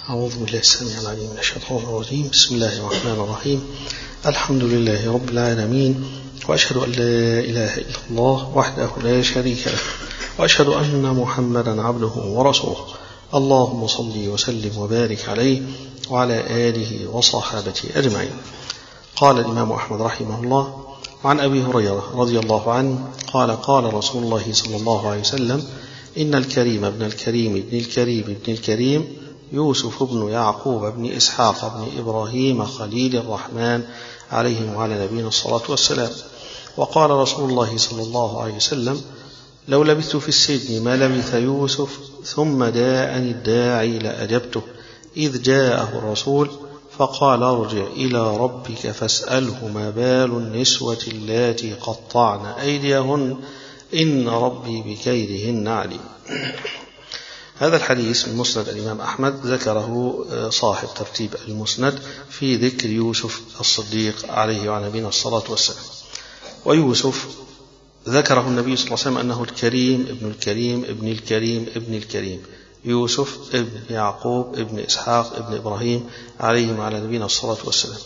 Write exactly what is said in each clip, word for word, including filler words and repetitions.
أعوذ بالله السميع العليم من الشيطان الرجيم. بسم الله الرحمن الرحيم. الحمد لله رب العالمين، وأشهد أن لا إله إلا الله وحده لا شريك له، وأشهد أن محمدا عبده ورسوله. اللهم صل وسلم وبارك عليه وعلى آله وصحابته أجمعين. قال الإمام أحمد رحمه الله: وعن أبي هريرة رضي الله عنه قال: قال رسول الله صلى الله عليه وسلم: إن الكريم ابن الكريم ابن الكريم ابن الكريم يوسف بن يعقوب بن إسحاق بن إبراهيم خليل الرحمن عليهم وعلى نبينا الصلاة والسلام. وقال رسول الله صلى الله عليه وسلم: لو لبثت في السجن ما لبث يوسف ثم داءني الداعي لأجبته إذ جاءه الرسول فقال: ارجع إلى ربك فاسأله ما بال النسوة اللاتي قطعن أيديهن إن ربي بكيدهن عليم. هذا الحديث من مسند الإمام أحمد ذكره صاحب ترتيب المسند في ذكر يوسف الصديق عليه وعلى نبينا الصلاة والسلام. ويوسف ذكره النبي صلى الله عليه وسلم أنه الكريم ابن الكريم ابن الكريم ابن الكريم يوسف ابن يعقوب ابن إسحاق ابن إبراهيم عليهم وعلى نبينا الصلاة والسلام.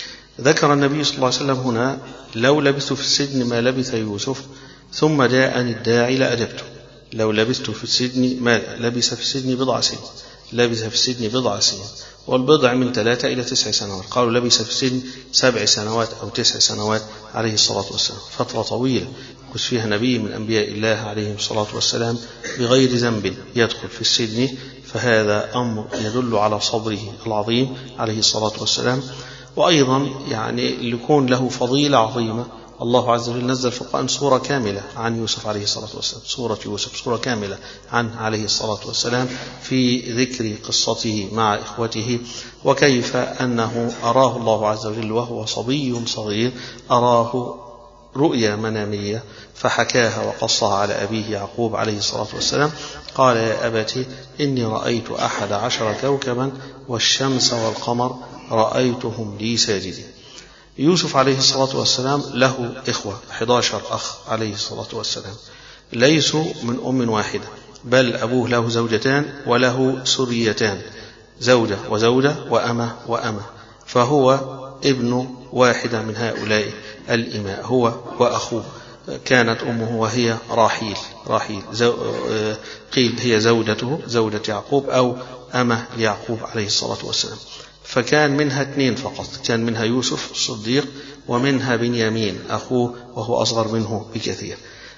ذكر النبي صلى الله عليه وسلم هنا: لو لبثت في السجن ما لبث يوسف ثم جاءني الداعي لأجبته. لو لبثت في السجن ما لبث في السجن بضع سنين، لبث في السجن بضع سنين، والبضع من ثلاثة إلى تسع سنوات. قالوا لبث في السجن سبع سنوات أو تسع سنوات عليه الصلاة والسلام، فترة طويلة كس فيها نبي من أنبياء الله عليه الصلاة والسلام بغير ذنب يدخل في السجن، فهذا أمر يدل على صبره العظيم عليه الصلاة والسلام. وأيضا يعني ليكون له فضيلة عظيمة، الله عز وجل نزل في القرآن سورة كاملة عن يوسف عليه الصلاة والسلام، سورة يوسف سورة كاملة عن عليه الصلاة والسلام في ذكر قصته مع إخوته، وكيف أنه أراه الله عز وجل وهو صبي صغير، أراه رؤيا منامية فحكاها وقصها على أبيه يعقوب عليه الصلاة والسلام. قال: يا أبتي إني رأيت أحد عشر كوكبا والشمس والقمر رأيتهم لي ساجدين. يوسف عليه الصلاة والسلام له إخوة أحد عشر أخ عليه الصلاة والسلام، ليسوا من أم واحدة، بل أبوه له زوجتان وله سريتان، زوجة وزوجة وأمة وأمة، فهو ابن واحدة من هؤلاء الإماء، هو وأخوه. كانت أمه وهي راحيل راحيل زو... قيل هي زوجته زوجة يعقوب أو أمة يعقوب عليه الصلاة والسلام. فكان منها اثنين فقط، كان منها يوسف الصديق ومنها بنيامين أخوه وهو أصغر منه بكثير،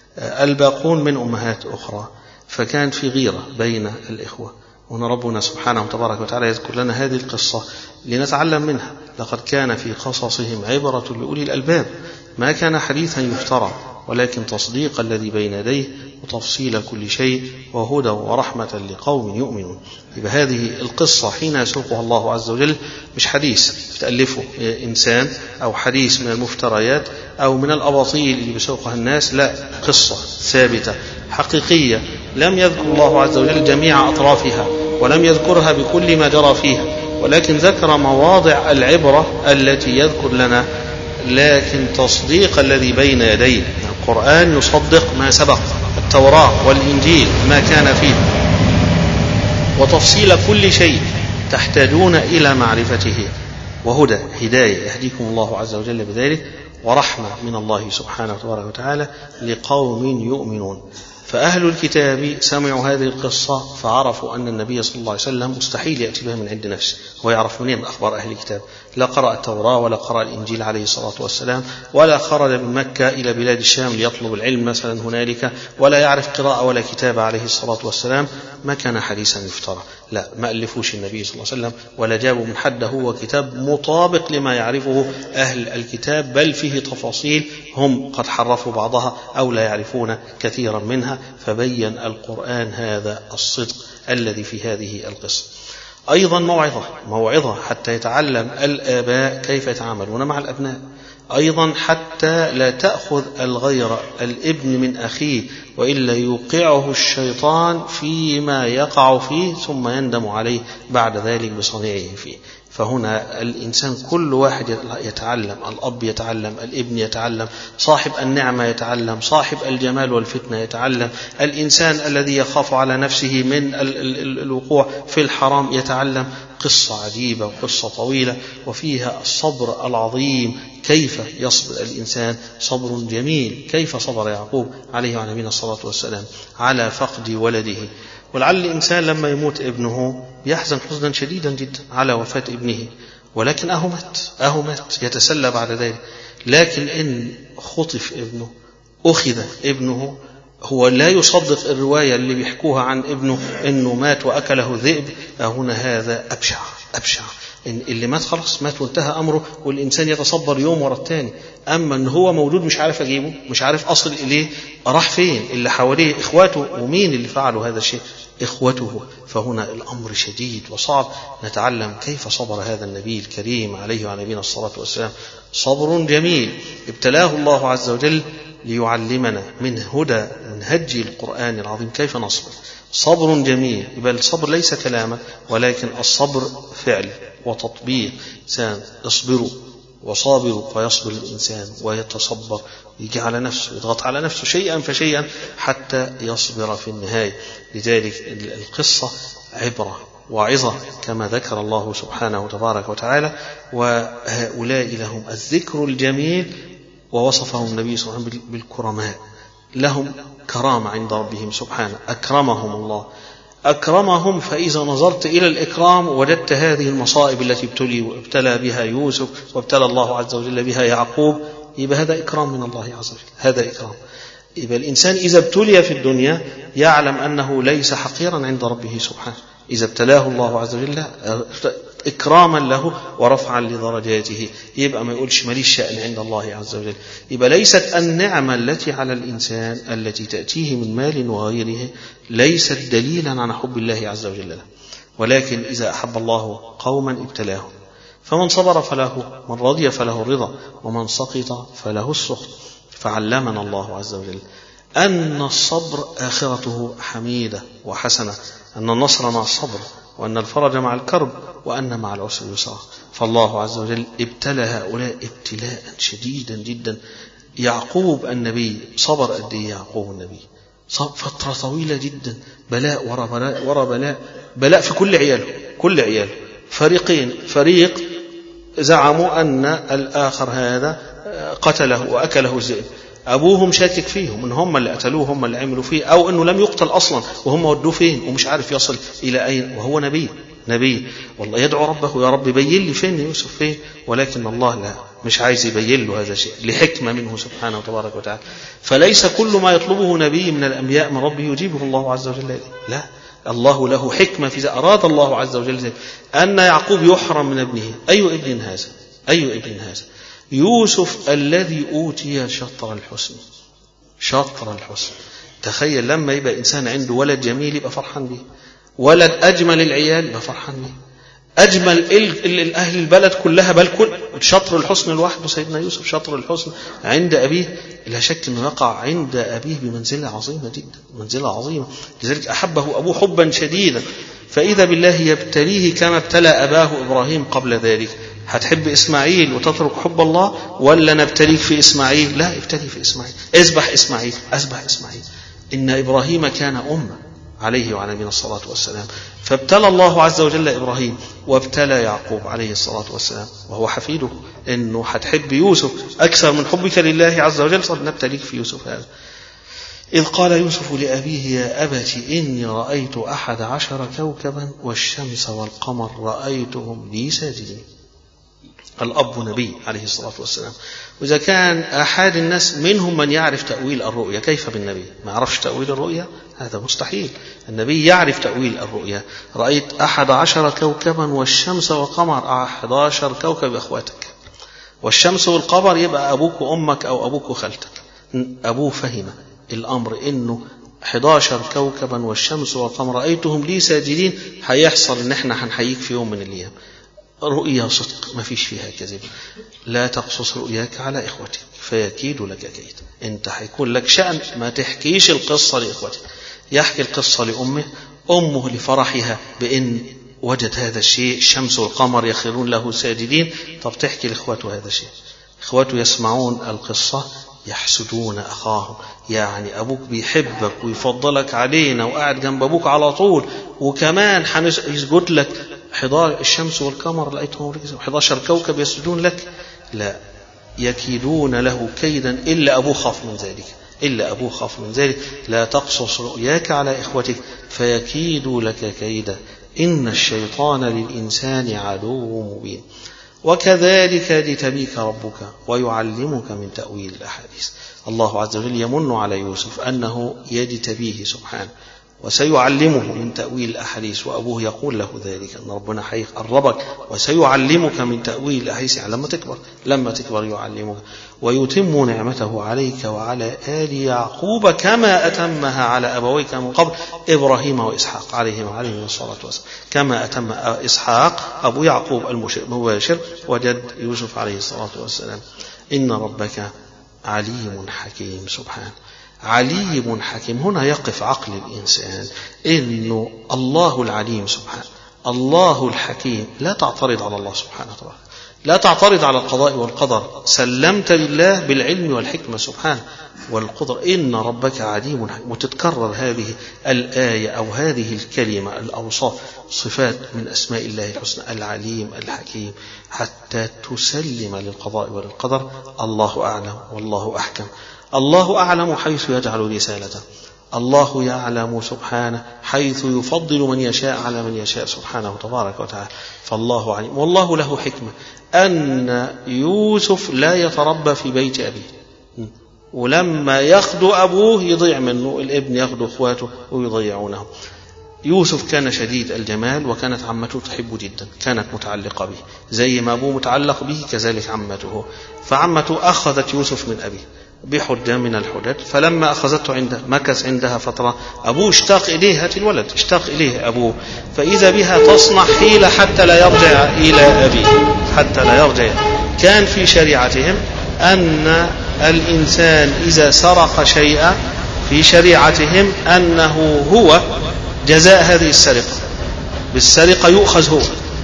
الباقون من أمهات أخرى. فكان في غيرة بين الإخوة. هنا ربنا سبحانه وتبارك وتعالى يذكر لنا هذه القصة لنتعلم منها: لقد كان في قصصهم عبرة لأولي الألباب ما كان حديثا يفترى ولكن تصديق الذي بين يديه وتفصيل كل شيء وهدى ورحمة لقوم يؤمنون. يبقى هذه القصة حين يسوقها الله عز وجل مش حديث تألفه إنسان أو حديث من المفتريات أو من الأباطيل اللي بيسوقها الناس، لا، قصة ثابتة حقيقية لم يذكر الله عز وجل جميع أطرافها ولم يذكرها بكل ما جرى فيها، ولكن ذكر مواضع العبرة التي يذكر لنا، لكن تصديق الذي بين يديه. القرآن يصدق ما سبق، التوراة والإنجيل ما كان فيه، وتفصيل كل شيء تحتاجون إلى معرفته، وهدى هداية يهديكم الله عز وجل بذلك، ورحمة من الله سبحانه وتعالى لقوم يؤمنون. فأهل الكتاب سمعوا هذه القصة فعرفوا أن النبي صلى الله عليه وسلم مستحيل يأتي بها من عند نفسه، هو يعرف منين أخبار أهل الكتاب؟ لا قرأ التوراة ولا قرأ الإنجيل عليه الصلاة والسلام، ولا خرج من مكة إلى بلاد الشام ليطلب العلم مثلا هنالك، ولا يعرف قراءة ولا كتابة عليه الصلاة والسلام. ما كان حديثا يفترى، لا، ما ألفوش النبي صلى الله عليه وسلم ولا جابوا من حد، هو كتاب مطابق لما يعرفه أهل الكتاب، بل فيه تفاصيل هم قد حرفوا بعضها أو لا يعرفون كثيرا منها، فبين القرآن هذا الصدق الذي في هذه القصة. أيضا موعظة موعظة حتى يتعلم الآباء كيف يتعاملون مع الأبناء، أيضا حتى لا تأخذ الغير الابن من أخيه وإلا يوقعه الشيطان فيما يقع فيه ثم يندم عليه بعد ذلك بصنيعه فيه. فهنا الإنسان كل واحد يتعلم، الأب يتعلم، الابن يتعلم، صاحب النعمة يتعلم، صاحب الجمال والفتنة يتعلم، الإنسان الذي يخاف على نفسه من الوقوع في الحرام يتعلم. قصة عجيبة وقصة طويلة وفيها الصبر العظيم. كيف يصبر الإنسان؟ صبر جميل. كيف صبر يعقوب عليه وعلى نبينا الصلاة والسلام على فقد ولده؟ ولعل الإنسان لما يموت ابنه يحزن حزنا شديدا جدا على وفاة ابنه، ولكن أهو مات أهو مات يتسلى بعد ذلك. لكن إن خطف ابنه، أخذ ابنه، هو لا يصدق الرواية اللي بيحكوها عن ابنه إنه مات وأكله ذئب. هنا هذا أبشع أبشع. إن اللي مات خلاص مات وانتهى أمره، والإنسان يتصبر يوم ورا التاني. أما إن هو موجود مش عارف أجيبه، مش عارف أصل إليه، راح فين؟ اللي حواليه إخواته. ومين اللي فعلوا هذا الشيء؟ إخوته. فهنا الأمر شديد وصعب. نتعلم كيف صبر هذا النبي الكريم عليه وعلى نبينا الصلاة والسلام. صبر جميل ابتلاه الله عز وجل ليعلمنا من هدى من هدي القرآن العظيم كيف نصبر. صبر جميل. بل الصبر ليس كلاما، ولكن الصبر فعل وتطبيق. إنسان يصبر وصابر، فيصبر الإنسان ويتصبر، يجي على نفسه، يضغط على نفسه شيئا فشيئا حتى يصبر في النهاية. لذلك القصة عبرة وعظة كما ذكر الله سبحانه وتبارك وتعالى. وهؤلاء لهم الذكر الجميل، ووصفهم النبي صلى الله عليه وسلم بالكرماء. لهم كرامة عند ربهم سبحانه، أكرمهم الله أكرمهم. فإذا نظرت إلى الإكرام وجدت هذه المصائب التي ابتلي وابتلى بها يوسف وابتلى الله عز وجل بها يعقوب، يبقى هذا إكرام من الله عز وجل. هذا إكرام. يبقى الإنسان إذا ابتلي في الدنيا يعلم أنه ليس حقيرا عند ربه سبحانه. إذا ابتلاه الله عز وجل إكراما له ورفعا لدرجاته، يبقى ما يقولش ماليش شأن عند الله عز وجل. يبقى ليست النعمة التي على الإنسان التي تأتيه من مال وغيره ليست دليلا على حب الله عز وجل له، ولكن إذا أحب الله قوما ابتلاه، فمن صبر فله، من رضي فله الرضا، ومن سقط فله السخط. فعلمنا الله عز وجل أن الصبر آخرته حميدة وحسنة، أن النصر مع الصبر، وأن الفرج مع الكرب، وأن مع العسر يسرا. فالله عز وجل ابتلى هؤلاء ابتلاء شديدا جدا. يعقوب النبي صبر قد ايه؟ يعقوب النبي فترة طويلة جدا، بلاء ورا بلاء ورا بلاء، بلاء في كل عياله كل عياله. فريقين، فريق زعموا أن الآخر هذا قتله وأكله الذئب، أبوهم شاكك فيهم إن هم اللي قتلوه، هم اللي عملوا فيه، أو إنه لم يقتل أصلا وهم ودوه فين ومش عارف يصل إلى أين، وهو نبي نبي والله يدعو ربه يا رب بين لي فين يوسف فين، ولكن الله لا مش عايز يبين له هذا الشيء لحكمة منه سبحانه وتبارك وتعالى. فليس كل ما يطلبه نبي من الأنبياء من ربه يجيبه الله عز وجل، لا، الله له حكمة في ذلك. أراد الله عز وجل أن يعقوب يحرم من ابنه. أي ابن هذا؟ أي ابن هذا؟ يوسف الذي أوتي شطر الحسن، شطر الحسن. تخيل لما يبقى إنسان عنده ولد جميل يبقى فرحان به، ولد أجمل العيال يبقى فرحان به، أجمل أهل البلد كلها، بل كل شطر الحسن لوحده سيدنا يوسف شطر الحسن عند أبيه. لا شك أنه يقع عند أبيه بمنزلة عظيمة جدا، منزلة عظيمة. لذلك أحبه أبوه حبا شديدا. فإذا بالله يبتليه كما ابتلى أباه إبراهيم قبل ذلك. هتحب إسماعيل وتترك حب الله، ولا نبتليك في إسماعيل؟ لا، ابتلي في إسماعيل، اذبح إسماعيل، أذبح إسماعيل. إن إبراهيم كان أمة عليه وعلى نبينا الصلاة والسلام. فابتلى الله عز وجل إبراهيم وابتلى يعقوب عليه الصلاة والسلام وهو حفيده، إنه هتحب يوسف أكثر من حبك لله عز وجل، صد نبتليك في يوسف هذا. إذ قال يوسف لأبيه يا أبت إني رأيت أحد عشر كوكبا والشمس والقمر رأيتهم لي ساجدين. الأب نبي عليه الصلاة والسلام، وإذا كان أحد الناس منهم من يعرف تأويل الرؤيا، كيف بالنبي ما يعرفش تأويل الرؤيا؟ هذا مستحيل. النبي يعرف تأويل الرؤيا. رأيت أحد عشر كوكبا والشمس والقمر، أحد عشر كوكب أخواتك، والشمس والقمر يبقى أبوك وأمك أو أبوك وخالتك. أبوه فهم الأمر إنه أحد عشر كوكبا والشمس والقمر رأيتهم لي ساجدين، هيحصل إن احنا هنحييك في يوم من الأيام. رؤيا صدق ما فيش فيها كذب. لا تقصص رؤياك على إخوتك فيكيد لك كيد. انت هيكون لك شأن ما تحكيش القصة لإخوتك. يحكي القصة لأمه، أمه لفرحها بأن وجد هذا الشيء، الشمس والقمر يخرون له ساجدين. طب تحكي لإخوته هذا الشيء، إخوته يسمعون القصة يحسدون أخاهم. يعني أبوك بيحبك ويفضلك علينا وقاعد جنب أبوك على طول، وكمان هيسجد لك الشمس والقمر رأيتهم احد عشر كوكب يسجدون لك، لا، يكيدون له كيدا إلا أبوه خاف من ذلك، إلا أبوه خاف من ذلك. لا تقصص رؤياك على إخوتك فيكيدوا لك كيدا إن الشيطان للإنسان عدو مبين. وكذلك يجتبيك ربك ويعلمك من تأويل الأحاديث. الله عز وجل يمن على يوسف أنه يجتبيه سبحانه وسيعلمه من تأويل الأحاديث، وأبوه يقول له ذلك أن ربنا هيقربك وسيعلمك من تأويل الأحاديث، يعني لما تكبر لما تكبر يعلمك. ويتم نعمته عليك وعلى آل يعقوب كما أتمها على أبويك من قبل إبراهيم وإسحاق عليهما عليهم الصلاة والسلام، كما أتم إسحاق أبو يعقوب المباشر وجد يوسف عليه الصلاة والسلام. إن ربك عليم حكيم سبحانه، عليم حكيم. هنا يقف عقل الإنسان إنه الله العليم سبحانه، الله الحكيم، لا تعترض على الله سبحانه وتعالى، لا تعترض على القضاء والقدر، سلمت لله بالعلم والحكمة سبحانه والقدر. إن ربك عليم حكيم. وتتكرر هذه الآية أو هذه الكلمة الأوصاف صفات من أسماء الله الحسنى، العليم الحكيم، حتى تسلم للقضاء والقدر. الله أعلم والله أحكم. الله أعلم حيث يجعل رسالته، الله يعلم سبحانه حيث يفضل من يشاء على من يشاء سبحانه تبارك وتعالى. فالله عليم. والله له حكمة أن يوسف لا يتربى في بيت أبيه، ولما يخدو أبوه يضيع منه الابن، يخدو أخواته ويضيعونه. يوسف كان شديد الجمال، وكانت عمته تحبه جدا، كانت متعلقة به زي ما أبوه متعلق به كذلك عمته. فعمته أخذت يوسف من أبيه بحجة من الحجج، فلما أخذته عنده مكث عندها فترة. أبوه اشتاق إليه، هات الولد اشتاق إليه أبوه، فإذا بها تصنع حيلة حتى لا يرجع إلى أبيه، حتى لا يرجع. كان في شريعتهم أن الإنسان إذا سرق شيئا في شريعتهم أنه هو جزاء هذه السرقة بالسرقة يؤخذ هو.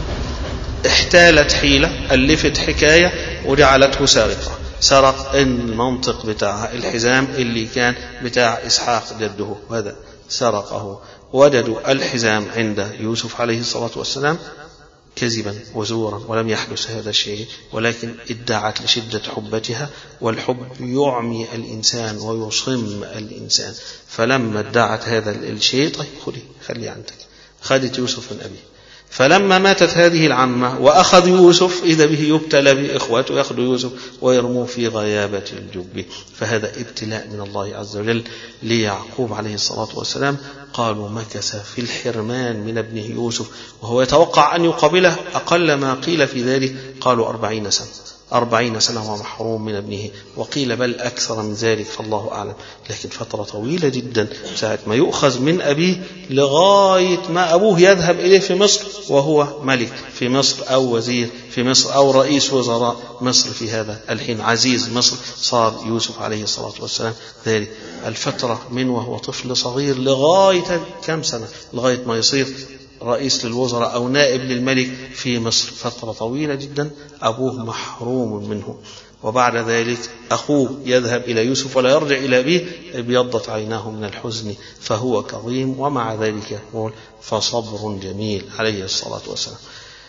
احتالت حيلة، ألفت حكاية وجعلته سارقة، سرق المنطق بتاع الحزام اللي كان بتاع إسحاق جده، وهذا سرقه. وجدوا الحزام عند يوسف عليه الصلاة والسلام كذبا وزورا، ولم يحدث هذا الشيء، ولكن ادعت لشدة حبتها، والحب يعمي الإنسان ويصم الإنسان. فلما ادعت هذا الشيء، طيب خلي خلي عندك، خدت يوسف من أبيه. فلما ماتت هذه العمة وأخذ يوسف، إذا به يبتلى بإخوته ويأخذ يوسف ويرموه في غيابة الجب. فهذا ابتلاء من الله عز وجل ليعقوب عليه الصلاة والسلام. قالوا مكث في الحرمان من ابنه يوسف وهو يتوقع أن يقابله، أقل ما قيل في ذلك قالوا أربعين سنة، أربعين سنة ومحروم من ابنه، وقيل بل أكثر من ذلك، فالله أعلم. لكن فترة طويلة جدا، ساعة ما يؤخذ من أبيه لغاية ما أبوه يذهب إليه في مصر وهو ملك في مصر أو وزير في مصر أو رئيس وزراء مصر في هذا الحين، عزيز مصر صار يوسف عليه الصلاة والسلام. ذلك الفترة من وهو طفل صغير لغاية كم سنة، لغاية ما يصير رئيس للوزراء أو نائب للملك في مصر، فترة طويلة جدا أبوه محروم منه. وبعد ذلك أخوه يذهب إلى يوسف ولا يرجع إلى أبيه، ابيضت عيناه من الحزن فهو كظيم، ومع ذلك يقول فصبر جميل عليه الصلاة والسلام.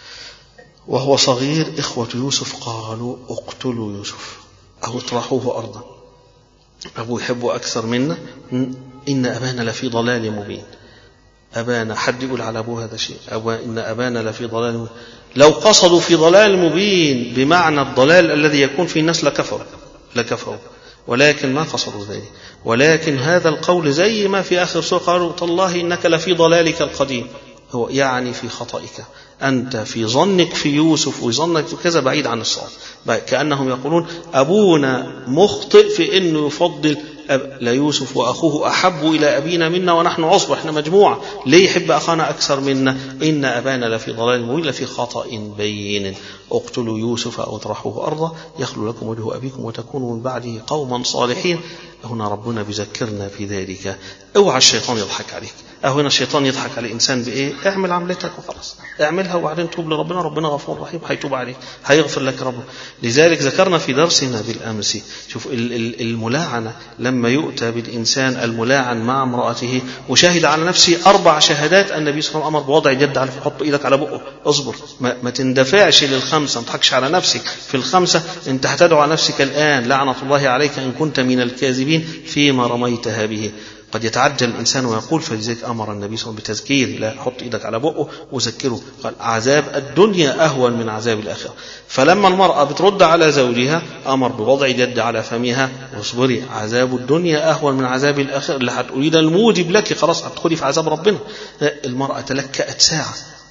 وهو صغير إخوة يوسف قالوا اقتلوا يوسف أو اطرحوه أرضا، أبوه يحبه أكثر منا، إن أبانا لفي ضلال مبين. أبانا، حد يقول على أبوه هذا شيء، أبا إن أبانا لفي ضلال مبين. لو قصدوا في ضلال مبين بمعنى الضلال الذي يكون في الناس لكفروا لكفروا ولكن ما قصدوا ذلك. ولكن هذا القول زي ما في آخر سورة قالوا تالله إنك لفي ضلالك القديم، هو يعني في خطئك أنت، في ظنك في يوسف وظنك كذا بعيد عن الصواب. كأنهم يقولون أبونا مخطئ في أنه يفضل لا يوسف وأخوه أحب إلى أبينا منا ونحن عصبة، إحنا مجموعة، ليه يحب أخانا أكثر منا؟ إن أبانا لفي ضلال مبين لفي خطأ بين. اقتلوا يوسف أو اطرحوه أرضا يخلو لكم وجه أبيكم وتكونوا من بعده قوما صالحين. هنا ربنا بيذكرنا في ذلك. اوعى الشيطان يضحك عليك. أو هنا الشيطان يضحك على الإنسان بإيه؟ اعمل عملتك وخلاص، اعملها وبعدين توب لربنا، ربنا غفور رحيم هيتوب عليك، هيغفر لك ربنا. لذلك ذكرنا في درسنا بالأمس، شوف الملاعنة لما يؤتى بالإنسان الملاعن مع امرأته وشاهد على نفسه أربع شهادات، النبي صلى الله عليه وسلم أمر بوضع اليد على حط إيدك على بقه، اصبر، ما, ما تندفعش للخمسة، ما تضحكش على نفسك في الخمسة، انت هتدعو على نفسك الآن لعنة الله عليك إن كنت من الكاذبين فيما رميتها به. قد يتعجل الإنسان ويقول، فلذلك أمر النبي صلى الله عليه وسلم بتذكير، لا حط إيدك على بقه وذكره، قال عذاب الدنيا أهون من عذاب الآخرة. فلما المرأة بترد على زوجها أمر بوضع يد على فمها، واصبري، عذاب الدنيا أهون من عذاب الآخرة، اللي هتقولي ده الموجب لك، خلاص هتدخلي في عذاب ربنا. المرأة تلكأت ساعة،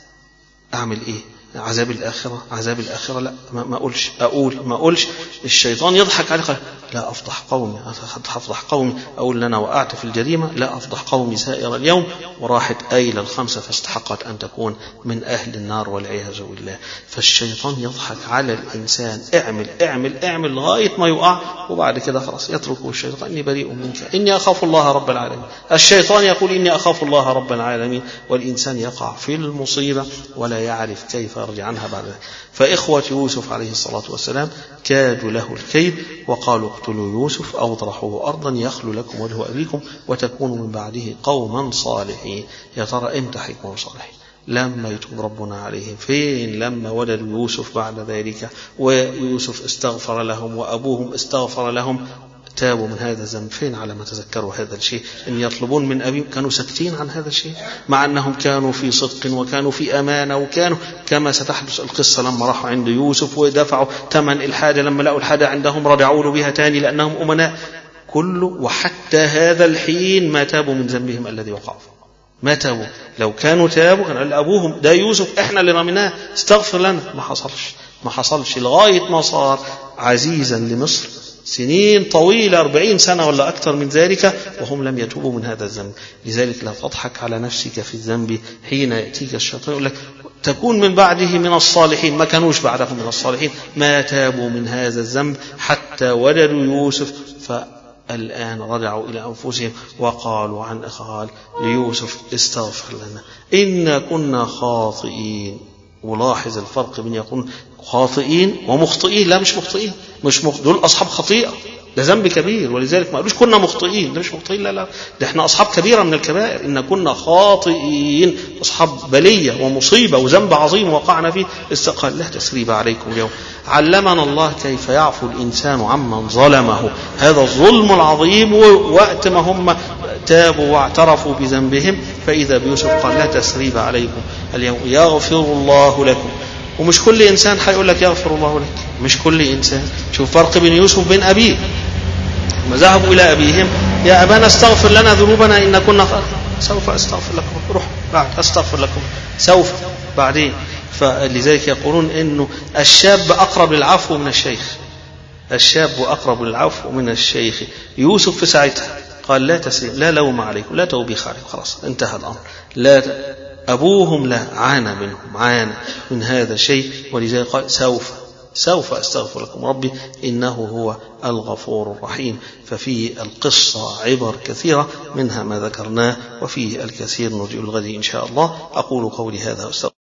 أعمل إيه؟ عذاب الآخرة، عذاب الآخرة، لا ما أقولش، أقول ما أقولش. الشيطان يضحك عليك، لا أفضح قومي، أفضح قومي، أقول لنا وقعت في الجريمة، لا أفضح قومي سائر اليوم، وراحت أيل الخمسة فاستحقت أن تكون من أهل النار والعياذ بالله. فالشيطان يضحك على الإنسان، اعمل اعمل اعمل لغاية ما يقع، وبعد كده خلاص يتركه الشيطان، إني بريء منك إني أخاف الله رب العالمين. الشيطان يقول إني أخاف الله رب العالمين، والإنسان يقع في المصيبة ولا يعرف كيف يرجع عنها بعد ذلك. فإخوة يوسف عليه الصلاة والسلام كادوا له الكيد وقالوا اقتلوا يوسف أو اطرحوه أرضا يخلو لكم وجه أبيكم وتكونوا من بعده قوما صالحين. يا ترى إمتى حيكونوا صالحين؟ لما يتوب ربنا عليهم. فين؟ لما ولدوا يوسف بعد ذلك، ويوسف استغفر لهم وأبوهم استغفر لهم، تابوا من هذا الذنب. فين على ما تذكروا هذا الشيء؟ إن يطلبون من أبيهم، كانوا ساكتين عن هذا الشيء مع أنهم كانوا في صدق وكانوا في أمانة، وكانوا كما ستحدث القصة لما راحوا عند يوسف ودفعوا ثمن الحاجة، لما لقوا الحاجة عندهم رجعوا له بها تاني لأنهم أمناء كله. وحتى هذا الحين ما تابوا من ذنبهم الذي وقعوا، ما تابوا. لو كانوا تابوا كان قال أبوهم ده يوسف إحنا اللي رميناه استغفر لنا، ما حصلش ما حصلش لغاية ما صار عزيزا لمصر سنين طويلة، أربعين سنة ولا أكثر من ذلك، وهم لم يتوبوا من هذا الذنب. لذلك لا تضحك على نفسك في الذنب حين يأتيك الشيطان يقول لك تكون من بعده من الصالحين، ما كانوش بعدهم من الصالحين، ما تابوا من هذا الذنب حتى وجدوا يوسف، فالآن رجعوا إلى أنفسهم وقالوا عن أخال ليوسف استغفر لنا إنا كنا خاطئين. ولاحظ الفرق بين يكون خاطئين ومخطئين، لا مش مخطئين، مش مخ... دول أصحاب خطيئة، ده ذنب كبير، ولذلك ما قالوش كنا مخطئين، ده مش مخطئين، لا لا ده احنا أصحاب كبيرة من الكبائر، إن كنا خاطئين، أصحاب بلية ومصيبة وذنب عظيم وقعنا فيه. استقال لا تسريب عليكم اليوم. علمنا الله كيف يعفو الإنسان عمن ظلمه، هذا الظلم العظيم. ووقت ما هم تابوا واعترفوا بذنبهم فإذا بيوسف قال لا تسريب عليكم اليوم يغفر الله لكم. ومش كل إنسان هيقول لك يغفر الله لك، مش كل إنسان. شوف فرق بين يوسف وبين أبيه، ما ذهبوا إلى أبيهم يا أبانا استغفر لنا ذنوبنا إن كنا خاطئين، سوف أستغفر لكم، روح بعد أستغفر لكم سوف بعدين. فلذلك يقولون إنه الشاب أقرب للعفو من الشيخ، الشاب أقرب للعفو من الشيخ. يوسف في ساعتها قال لا تسريب، لا لوم عليكم، لا توبيخ عليكم، خلاص انتهى الأمر. لا ت... أبوهم لا عانى منهم، عانى من هذا الشيء، ولذلك قال سوف سوف أستغفر لكم ربي إنه هو الغفور الرحيم. ففي القصة عبر كثيرة منها ما ذكرناه، وفيه الكثير نرجع الغد إن شاء الله. أقول قولي هذا.